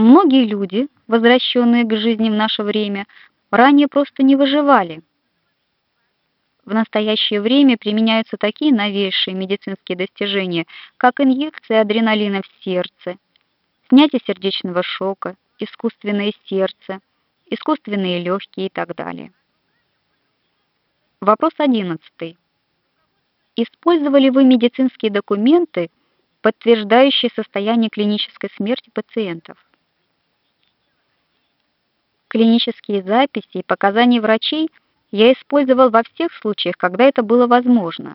Многие люди, возвращенные к жизни в наше время, ранее просто не выживали. В настоящее время применяются такие новейшие медицинские достижения, как инъекция адреналина в сердце, снятие сердечного шока, искусственное сердце, искусственные легкие и так далее. Вопрос 11. Использовали вы медицинские документы, подтверждающие состояние клинической смерти пациентов? Клинические записи и показания врачей я использовал во всех случаях, когда это было возможно.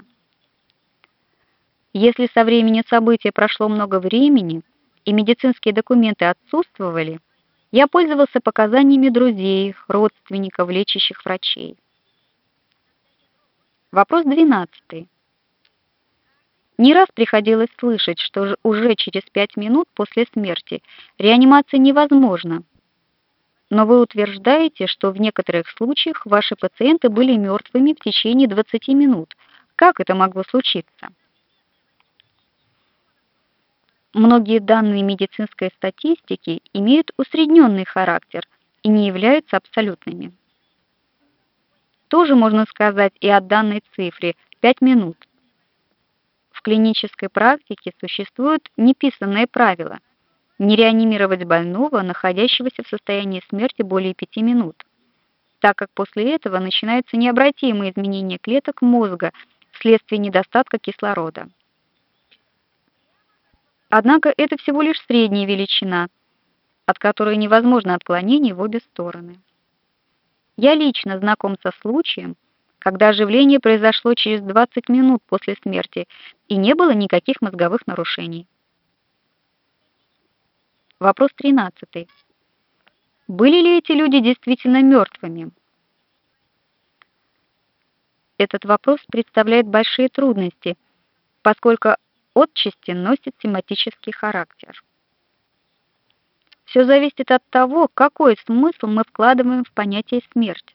Если со времени события прошло много времени и медицинские документы отсутствовали, я пользовался показаниями друзей, родственников, лечащих врачей. Вопрос 12. Не раз приходилось слышать, что уже через 5 минут после смерти реанимация невозможна. Но вы утверждаете, что в некоторых случаях ваши пациенты были мертвыми в течение 20 минут. Как это могло случиться? Многие данные медицинской статистики имеют усредненный характер и не являются абсолютными. Тоже можно сказать и о данной цифре 5 минут. В клинической практике существуют неписанные правила: не реанимировать больного, находящегося в состоянии смерти, более 5 минут, так как после этого начинаются необратимые изменения клеток мозга вследствие недостатка кислорода. Однако это всего лишь средняя величина, от которой невозможно отклонение в обе стороны. Я лично знаком со случаем, когда оживление произошло через 20 минут после смерти и не было никаких мозговых нарушений. Вопрос 13. Были ли эти люди действительно мертвыми? Этот вопрос представляет большие трудности, поскольку отчасти носит тематический характер. Все зависит от того, какой смысл мы вкладываем в понятие смерть.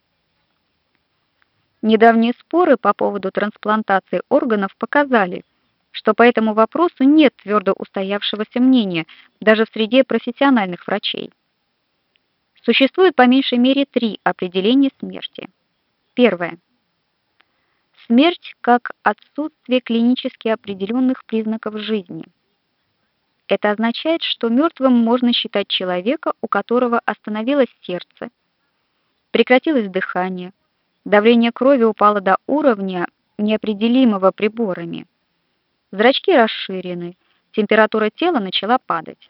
Недавние споры по поводу трансплантации органов показали, что по этому вопросу нет твердо устоявшегося мнения даже в среде профессиональных врачей. Существует по меньшей мере 3 определения смерти. Первое. Смерть как отсутствие клинически определенных признаков жизни. Это означает, что мертвым можно считать человека, у которого остановилось сердце, прекратилось дыхание, давление крови упало до уровня, неопределимого приборами, зрачки расширены, температура тела начала падать.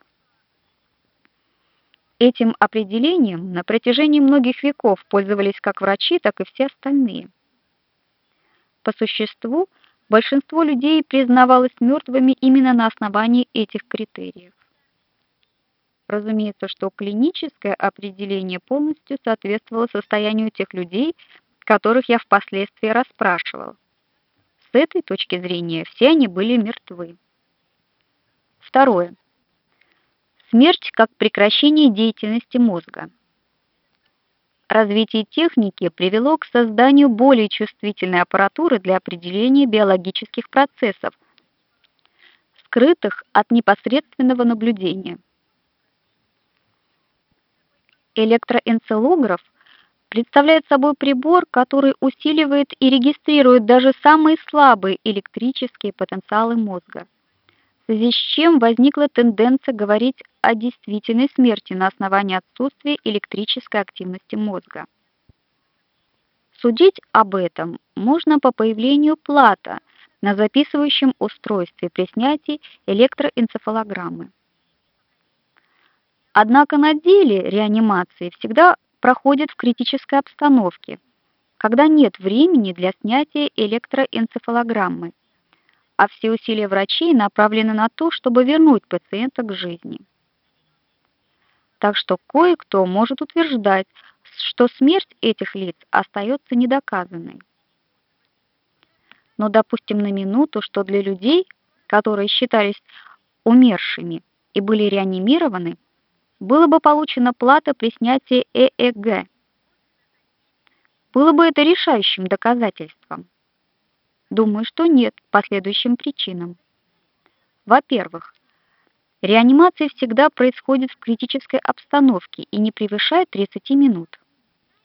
Этим определением на протяжении многих веков пользовались как врачи, так и все остальные. По существу, большинство людей признавалось мертвыми именно на основании этих критериев. Разумеется, что клиническое определение полностью соответствовало состоянию тех людей, которых я впоследствии расспрашивал. С этой точки зрения все они были мертвы. Второе. Смерть как прекращение деятельности мозга. Развитие техники привело к созданию более чувствительной аппаратуры для определения биологических процессов, скрытых от непосредственного наблюдения. Электроэнцефалограф представляет собой прибор, который усиливает и регистрирует даже самые слабые электрические потенциалы мозга, в связи с чем возникла тенденция говорить о действительной смерти на основании отсутствия электрической активности мозга. Судить об этом можно по появлению плата на записывающем устройстве при снятии электроэнцефалограммы. Однако на деле реанимации всегда проходит в критической обстановке, когда нет времени для снятия электроэнцефалограммы, а все усилия врачей направлены на то, чтобы вернуть пациента к жизни. Так что кое-кто может утверждать, что смерть этих лиц остается недоказанной. Но допустим на минуту, что для людей, которые считались умершими и были реанимированы, было бы получена плата при снятии ЭЭГ. Было бы это решающим доказательством? Думаю, что нет, по следующим причинам. Во-первых, Реанимация всегда происходит в критической обстановке и не превышает 30 минут.